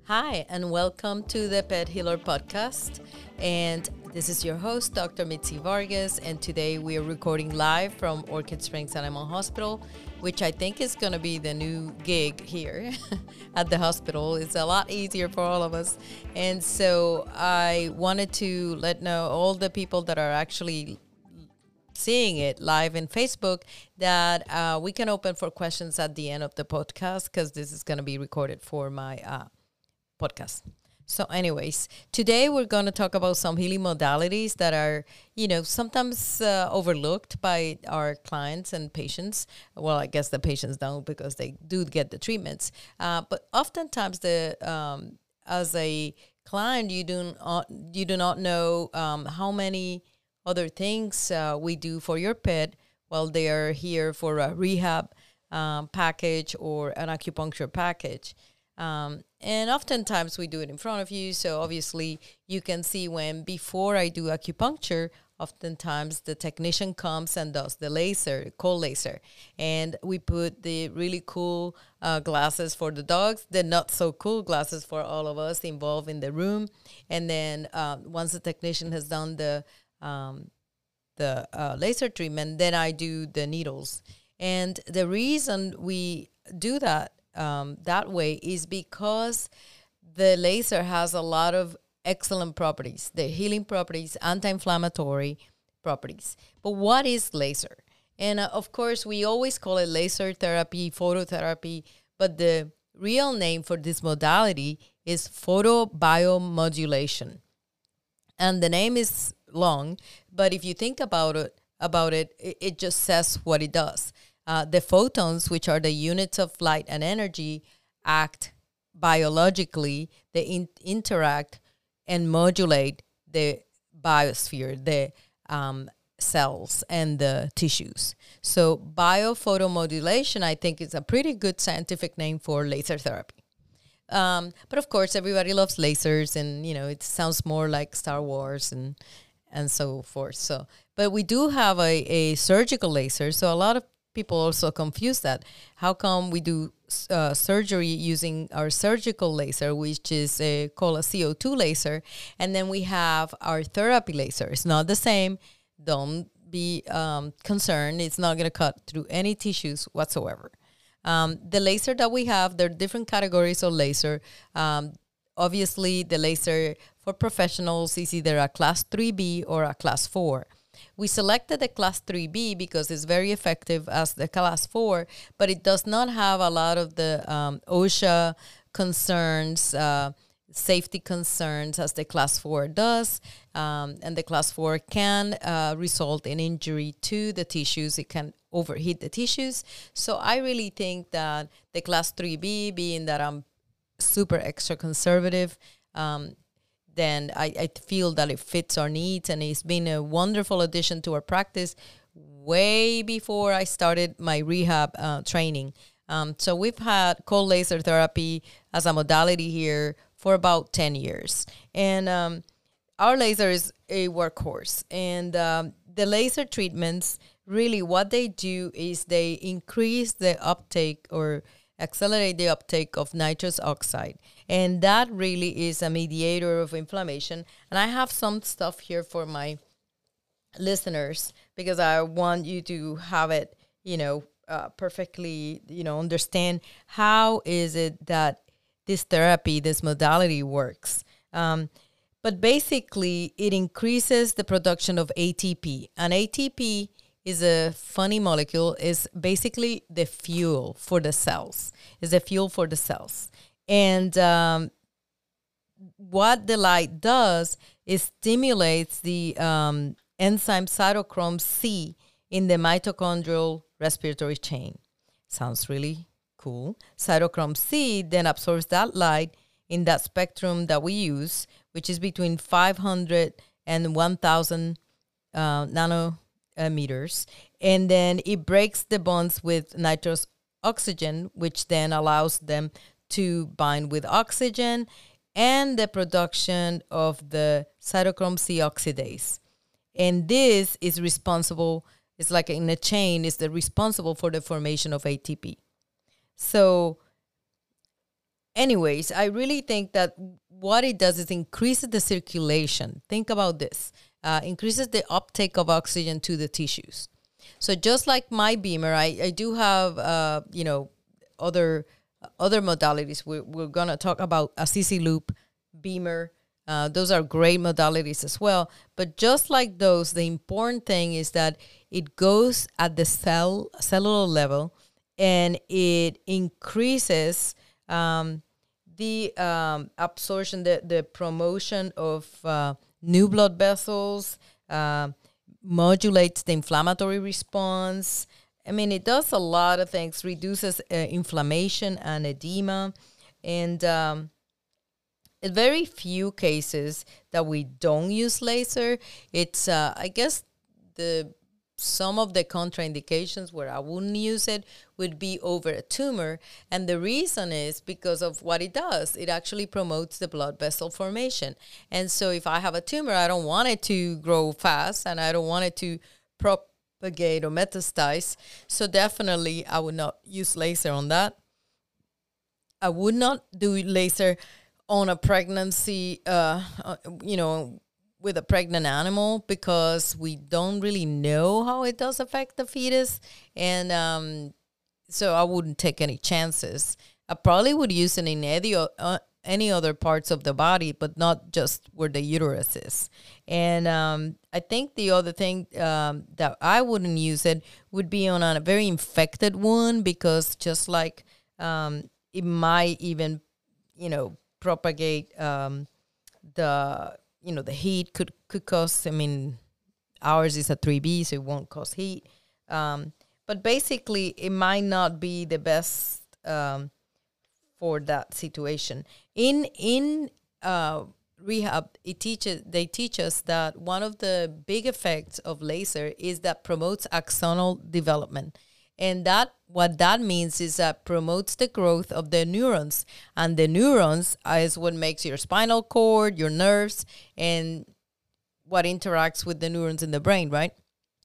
Hi, and welcome to the Pet Healer Podcast. And this is your host, Dr. Mitzi Vargas. And today we are recording live from Orchid Springs Animal Hospital, which I think is going to be the new gig here at the hospital. It's a lot easier for all of us. And so I wanted to let know all the people that are actually seeing it live in Facebook that we can open for questions at the end of the podcast, because this is going to be recorded for my podcast. So anyways, today we're going to talk about some healing modalities that are, sometimes overlooked by our clients and patients. Well, I guess the patients don't, because they do get the treatments. But oftentimes as a client, you do not know how many other things we do for your pet while they are here for a rehab package or an acupuncture package. And oftentimes we do it in front of you. So obviously you can see when before I do acupuncture, oftentimes the technician comes and does the cold laser. And we put the really cool glasses for the dogs, the not so cool glasses for all of us involved in the room. And then once the technician has done the laser treatment, then I do the needles. And the reason we do that way is because the laser has a lot of excellent properties, the healing properties, anti-inflammatory properties. But what is laser? And of course, we always call it laser therapy, phototherapy, but the real name for this modality is photobiomodulation. And the name is long, but if you think about it, it just says what it does. The photons, which are the units of light and energy, act biologically. They interact and modulate the biosphere, the cells and the tissues. So biophotomodulation, I think, is a pretty good scientific name for laser therapy. But of course, everybody loves lasers, and it sounds more like Star Wars and so forth. So, but we do have a surgical laser. So a lot of people also confuse that. How come we do surgery using our surgical laser, which is called a CO2 laser, and then we have our therapy laser? It's not the same. Don't be concerned. It's not going to cut through any tissues whatsoever. The laser that we have, there are different categories of laser. Obviously, the laser for professionals is either a class 3B or a class 4. We selected the class 3B because it's very effective as the class 4, but it does not have a lot of the OSHA concerns, safety concerns as the class 4 does. And the class 4 can result in injury to the tissues. It can overheat the tissues. So I really think that the class 3B, being that I'm super extra conservative, then I feel that it fits our needs, and it's been a wonderful addition to our practice way before I started my rehab training. So we've had cold laser therapy as a modality here for about 10 years. And our laser is a workhorse. And the laser treatments, really what they do is they increase the uptake or accelerate the uptake of nitrous oxide. And that really is a mediator of inflammation. And I have some stuff here for my listeners, because I want you to have it, perfectly, understand how is it that this therapy, this modality works. But basically, it increases the production of ATP. And ATP is a funny molecule, is basically the fuel for the cells. And what the light does is stimulates the enzyme cytochrome C in the mitochondrial respiratory chain. Sounds really cool. Cytochrome C then absorbs that light in that spectrum that we use, which is between 500 and 1,000 nanometers. And then it breaks the bonds with nitrous oxygen, which then allows them to bind with oxygen and the production of the cytochrome C oxidase. And this is responsible, it's like in a chain, is the responsible for the formation of ATP. So anyways, I really think that what it does is increases the circulation. Think about this. Increases the uptake of oxygen to the tissues. So just like my BEMER, I do have, other modalities. We're going to talk about Assisi Loop, BEMER. Those are great modalities as well. But just like those, the important thing is that it goes at the cellular level, and it increases the absorption, the promotion of new blood vessels, modulates the inflammatory response. I mean, it does a lot of things, reduces inflammation and edema. And in very few cases that we don't use laser, it's, I guess, some of the contraindications where I wouldn't use it would be over a tumor. And the reason is because of what it does. It actually promotes the blood vessel formation. And so if I have a tumor, I don't want it to grow fast, and I don't want it to propagate or metastasize. So definitely I would not use laser on that. I would not do laser on a pregnancy, with a pregnant animal, because we don't really know how it does affect the fetus. And so I wouldn't take any chances. I probably would use it in any other parts of the body, but not just where the uterus is. And I think the other thing that I wouldn't use it would be on a very infected wound, because just like it might even, propagate the heat could cause, I mean, ours is a 3B, so it won't cause heat. But basically, it might not be the best for that situation. In rehab, they teach us that one of the big effects of laser is that promotes axonal development. And what that means is that promotes the growth of the neurons. And the neurons is what makes your spinal cord, your nerves, and what interacts with the neurons in the brain, right?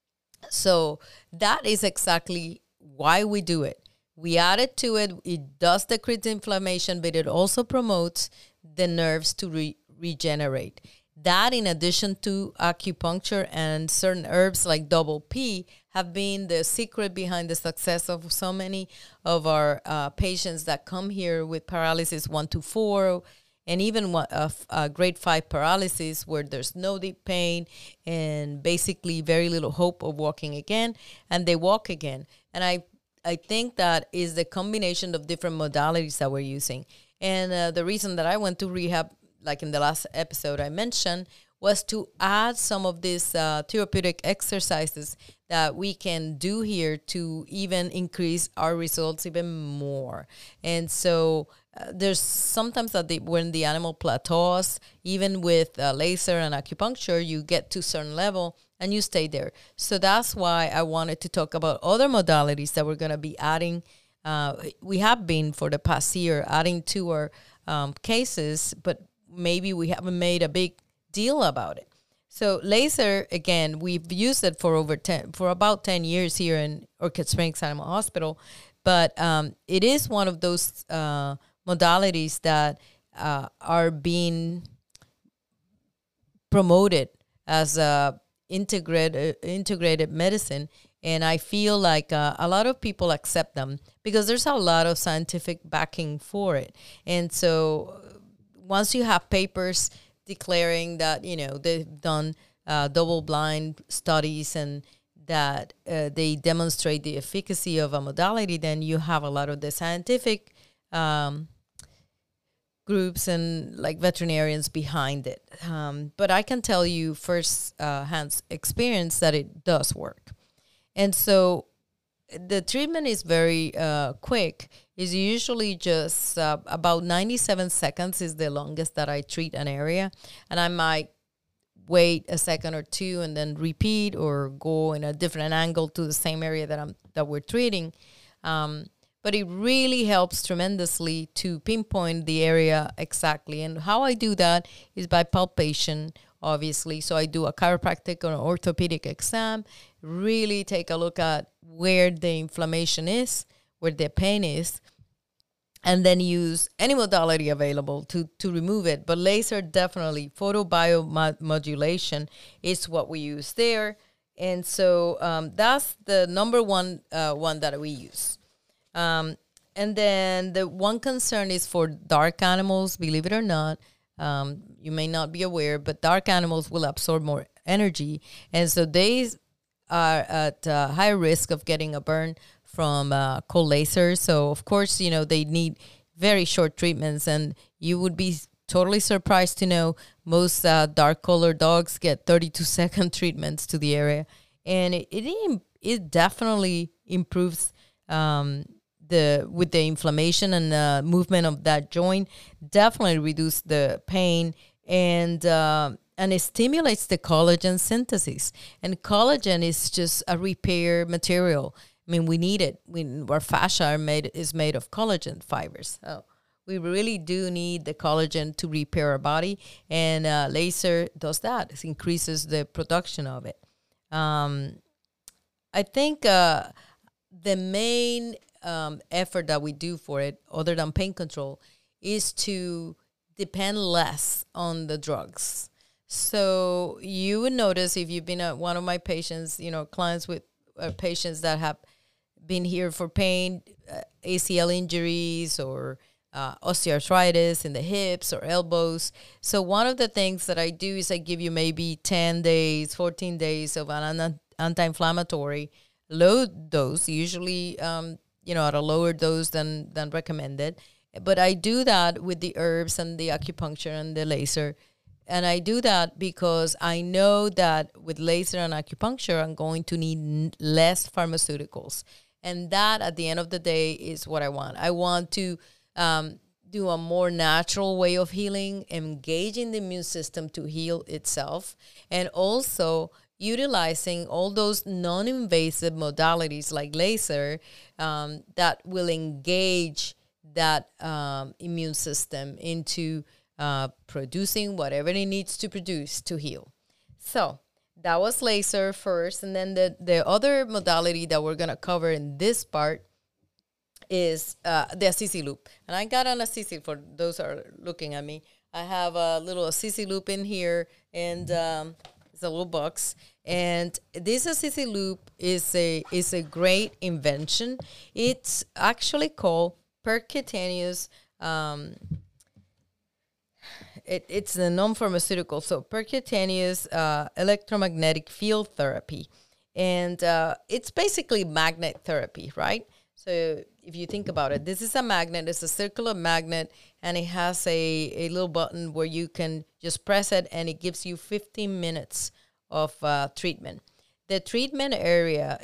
So that is exactly why we do it. We add it to it. It does decrease inflammation, but it also promotes the nerves to regenerate. That, in addition to acupuncture and certain herbs like double P, have been the secret behind the success of so many of our patients that come here with paralysis 1 to 4, and even grade 5 paralysis, where there's no deep pain and basically very little hope of walking again, and they walk again. And I think that is the combination of different modalities that we're using. And the reason that I went to rehab, like in the last episode I mentioned, was to add some of these therapeutic exercises that we can do here to even increase our results even more. And so there's sometimes that when the animal plateaus, even with laser and acupuncture, you get to a certain level and you stay there. So that's why I wanted to talk about other modalities that we're going to be adding. We have been for the past year adding to our cases, but maybe we haven't made a big deal about it. So laser, again, we've used it for about 10 years here in Orchid Springs Animal Hospital, but it is one of those modalities that are being promoted as integrated medicine. And I feel like a lot of people accept them because there's a lot of scientific backing for it. And so once you have papers declaring that, they've done double-blind studies and that they demonstrate the efficacy of a modality, then you have a lot of the scientific groups and like veterinarians behind it. But I can tell you first-hand experience that it does work. And so the treatment is very quick. It's usually just about 97 seconds is the longest that I treat an area. And I might wait a second or two and then repeat or go in a different angle to the same area that we're treating. But it really helps tremendously to pinpoint the area exactly. And how I do that is by palpation, obviously. So I do a chiropractic or an orthopedic exam, really take a look at where the inflammation is, where the pain is. and then use any modality available to remove it. But laser, definitely, photobiomodulation is what we use there. And so that's the number one one that we use. And then the one concern is for dark animals, believe it or not. You may not be aware, but dark animals will absorb more energy. And so they are at higher risk of getting a burn from cold laser. So, of course, you know, they need very short treatments. And you would be totally surprised to know most dark color dogs get 32-second treatments to the area. And it definitely improves with the inflammation and movement of that joint, definitely reduce the pain, and it stimulates the collagen synthesis. And collagen is just a repair material. I mean, we need it. Our fascia is made of collagen fibers. So we really do need the collagen to repair our body, and laser does that. It increases the production of it. I think the main effort that we do for it, other than pain control, is to depend less on the drugs. So you would notice, if you've been one of my patients, you know, clients with patients that have been here for pain, ACL injuries or osteoarthritis in the hips or elbows. So one of the things that I do is I give you maybe 10 days, 14 days of an anti-inflammatory low dose, usually at a lower dose than recommended. But I do that with the herbs and the acupuncture and the laser. And I do that because I know that with laser and acupuncture, I'm going to need less pharmaceuticals. And that, at the end of the day, is what I want. I want to do a more natural way of healing, engaging the immune system to heal itself, and also utilizing all those non-invasive modalities like laser that will engage that immune system into producing whatever it needs to produce to heal. So that was laser first. And then the other modality that we're going to cover in this part is the Assisi loop. And I got an Assisi, for those who are looking at me. I have a little Assisi loop in here, and it's a little box. And this Assisi loop is a great invention. It's actually called percutaneous. It's a non-pharmaceutical, so percutaneous electromagnetic field therapy. And it's basically magnet therapy, right? So if you think about it, this is a magnet. It's a circular magnet, and it has a little button where you can just press it, and it gives you 15 minutes of treatment. The treatment area,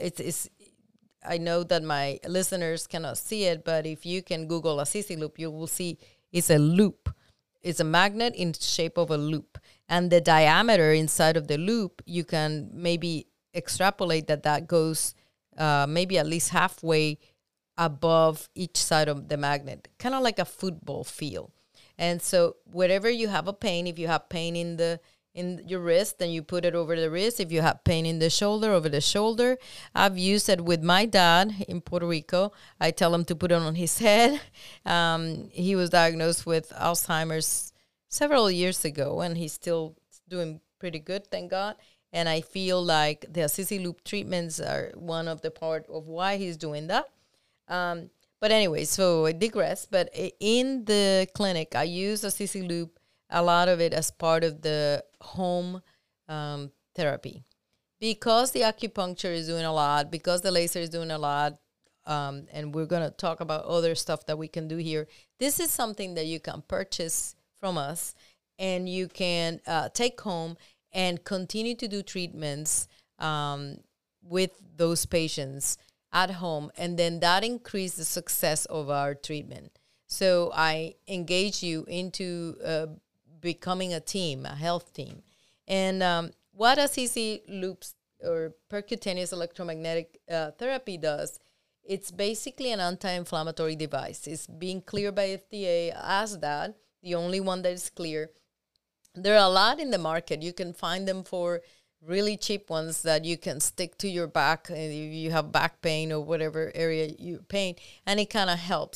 I know that my listeners cannot see it, but if you can Google Assisi loop, you will see it's a loop. It's a magnet in shape of a loop. And the diameter inside of the loop, you can maybe extrapolate that goes maybe at least halfway above each side of the magnet, kind of like a football field. And so wherever you have a pain, if you have pain in your wrist, then you put it over the wrist. If you have pain in the shoulder, over the shoulder. I've used it with my dad in Puerto Rico. I tell him to put it on his head. He was diagnosed with Alzheimer's several years ago, and he's still doing pretty good, thank God. And I feel like the Assisi loop treatments are one of the part of why he's doing that. But anyway, so I digress. But in the clinic, I use Assisi loop, a lot of it as part of the home therapy. Because the acupuncture is doing a lot, because the laser is doing a lot, and we're going to talk about other stuff that we can do here. This is something that you can purchase from us, and you can take home and continue to do treatments with those patients at home, and then that increases the success of our treatment. So I engage you into becoming a team, a health team. And what Assisi loops or percutaneous electromagnetic therapy does, it's basically an anti-inflammatory device. It's being cleared by FDA as that, the only one that is clear. There are a lot in the market. You can find them for really cheap ones that you can stick to your back if you have back pain or whatever area you pain, and it kind of helps.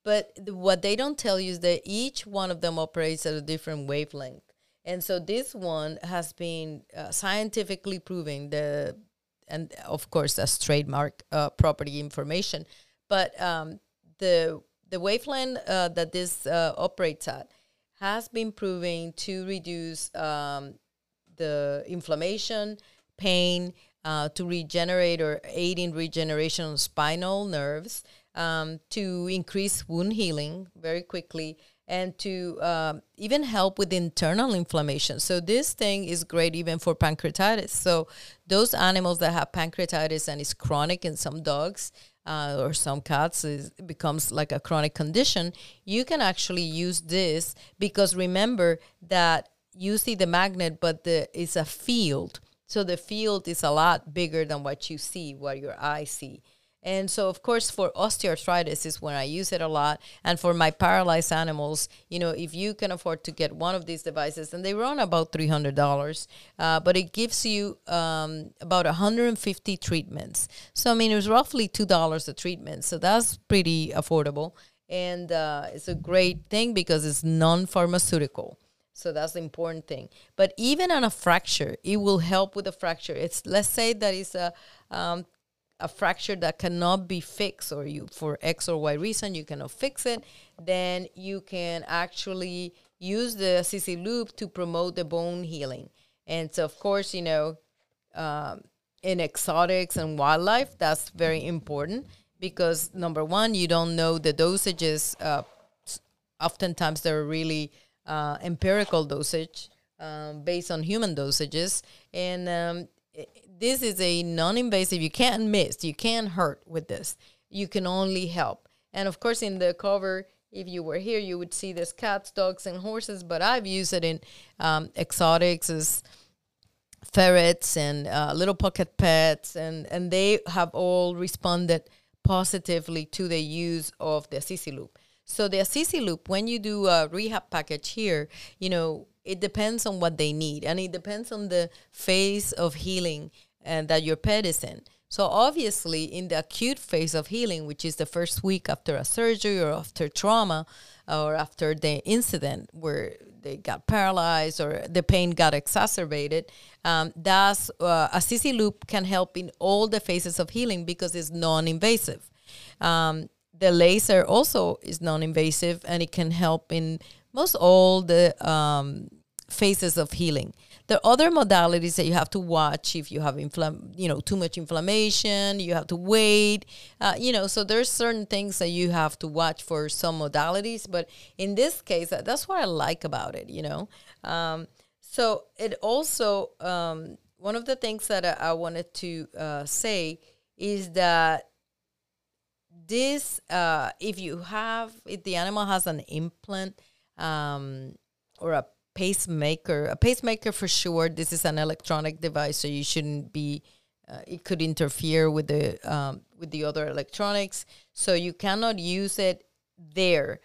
But what they don't tell you is that each one of them operates at a different wavelength. And so this one has been scientifically proven, and of course that's trademark property information. But the wavelength that this operates at has been proven to reduce the inflammation, pain, to regenerate or aid in regeneration of spinal nerves, to increase wound healing very quickly, and to even help with internal inflammation. So this thing is great even for pancreatitis. So those animals that have pancreatitis and it's chronic in some dogs or some cats, it becomes like a chronic condition, you can actually use this, because remember that you see the magnet, but it's a field. So the field is a lot bigger than what you see, what your eyes see. And so, of course, for osteoarthritis is when I use it a lot. And for my paralyzed animals, if you can afford to get one of these devices, and they run about $300, but it gives you about 150 treatments. So, I mean, it was roughly $2 a treatment. So that's pretty affordable. And it's a great thing because it's non-pharmaceutical. So that's the important thing. But even on a fracture, it will help with a fracture. Let's say that it's a fracture that cannot be fixed, or you, for X or Y reason, you cannot fix it, then you can actually use the CC loop to promote the bone healing. And so, of course, in exotics and wildlife, that's very important because, number one, you don't know the dosages. Oftentimes, they're really empirical dosage based on human dosages. And this is a non-invasive. You can't miss. You can't hurt with this. You can only help. And of course, in the cover, if you were here, you would see there's cats, dogs, and horses. But I've used it in exotics as ferrets and little pocket pets. And they have all responded positively to the use of the Assisi loop. So the Assisi loop, when you do a rehab package here, it depends on what they need. And it depends on the phase of healing and that your pet is in. So obviously, in the acute phase of healing, which is the first week after a surgery or after trauma or after the incident where they got paralyzed or the pain got exacerbated, that's Assisi loop can help in all the phases of healing because it's non-invasive. The laser also is non-invasive, and it can help in most all the phases of healing. There are other modalities that you have to watch if you have too much inflammation. You have to wait. So there's certain things that you have to watch for some modalities. But in this case, that's what I like about it. So it also one of the things that I wanted to say is that this, if the animal has an implant or a pacemaker for sure, this is an electronic device, so you shouldn't be, it could interfere with the other electronics, so you cannot use it there.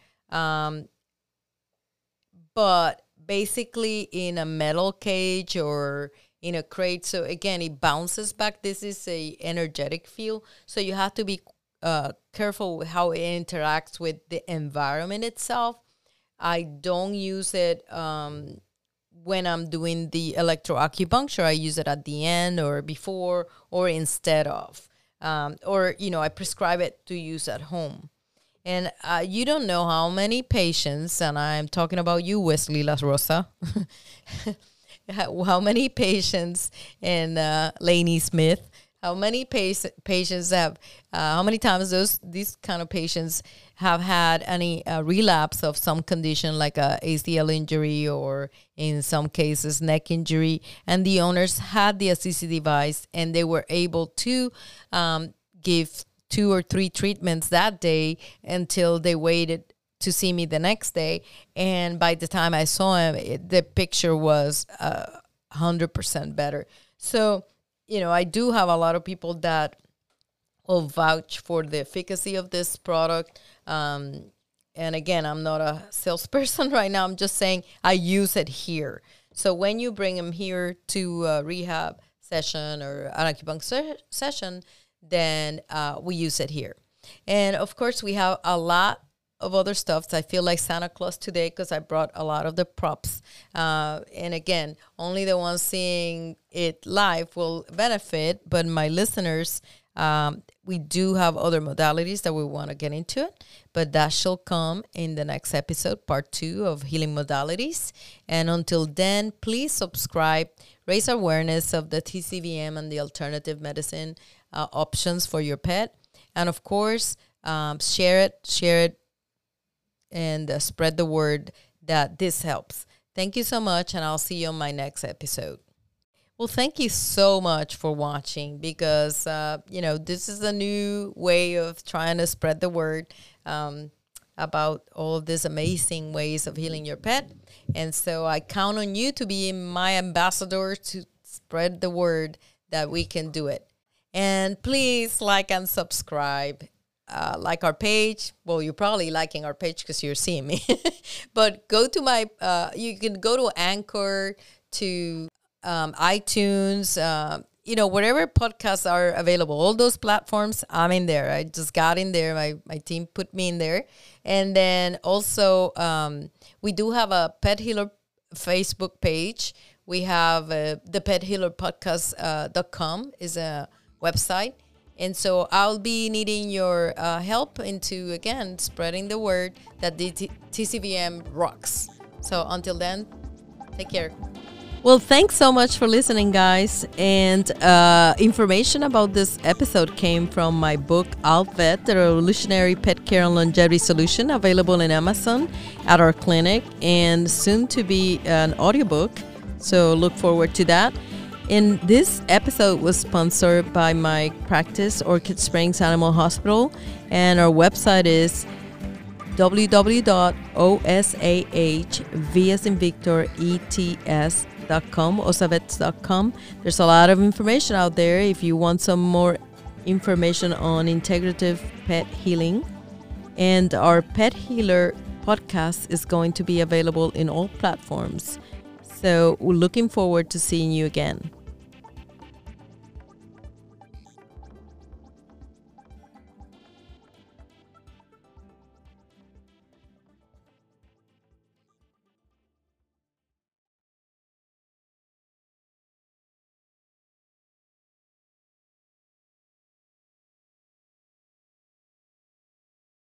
But basically in a metal cage or in a crate, so again, it bounces back. This is a energetic field, so you have to be careful with how it interacts with the environment itself. I don't use it when I'm doing the electroacupuncture. I use it at the end or before or instead of. I prescribe it to use at home. And you don't know how many patients, and I'm talking about you, Wesley La Rosa, how many patients and Lainey Smith, how many patients have, how many times these kind of patients have had any relapse of some condition like a ACL injury or in some cases neck injury, and the owners had the Assisi device and they were able to give 2 or 3 treatments that day until they waited to see me the next day. And by the time I saw him, the picture was 100% better. So, I do have a lot of people that will vouch for the efficacy of this product. And again, I'm not a salesperson right now. I'm just saying I use it here. So when you bring them here to a rehab session or an acupuncture session, then we use it here. And of course, we have a lot of other stuff. I feel like Santa Claus today because I brought a lot of the props. And again, only the ones seeing it live will benefit, but my listeners, we do have other modalities that we want to get into it, but that shall come in the next episode, part 2 of Healing Modalities. And until then, please subscribe, raise awareness of the TCVM and the alternative medicine options for your pet. And of course, share it, and spread the word that this helps. Thank you so much, and I'll see you on my next episode. Well, thank you so much for watching, because, this is a new way of trying to spread the word about all of these amazing ways of healing your pet. And so I count on you to be my ambassador to spread the word that we can do it. And please like and subscribe. Like our page. Well, you're probably liking our page because you're seeing me. But go to you can go to Anchor, to iTunes, wherever podcasts are available. All those platforms, I'm in there. I just got in there. My team put me in there. And then also, we do have a Pet Healer Facebook page. We have the PetHealerPodcast.com is a website. And so I'll be needing your help into, again, spreading the word that the TCVM rocks. So until then, take care. Well, thanks so much for listening, guys. And information about this episode came from my book, AlpVet, The Revolutionary Pet Care and Longevity Solution, available in Amazon, at our clinic, and soon to be an audiobook. So look forward to that. And this episode was sponsored by my practice, Orchid Springs Animal Hospital, and our website is www.osahvs.com, osavets.com. There's a lot of information out there if you want some more information on integrative pet healing. And our Pet Healer podcast is going to be available in all platforms. So we're looking forward to seeing you again.